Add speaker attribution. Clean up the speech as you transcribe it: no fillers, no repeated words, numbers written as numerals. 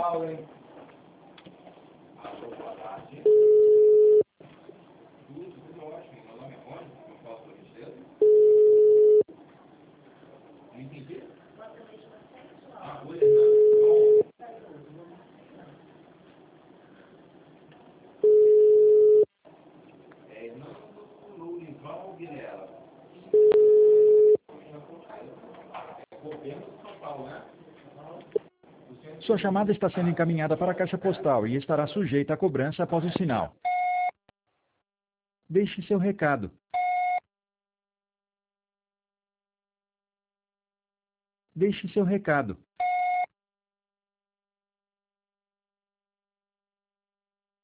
Speaker 1: Paulo, hein? Alô, boa tarde. Tudo ótimo. Meu nome é Rony, eu posso por gentileza? Não entendi? Oi, Renato. Fernando Lourival Vilela. É governo de São Paulo, né?
Speaker 2: Sua chamada está sendo encaminhada para a caixa postal e estará sujeita a cobrança após o sinal. Deixe seu recado. Deixe seu recado.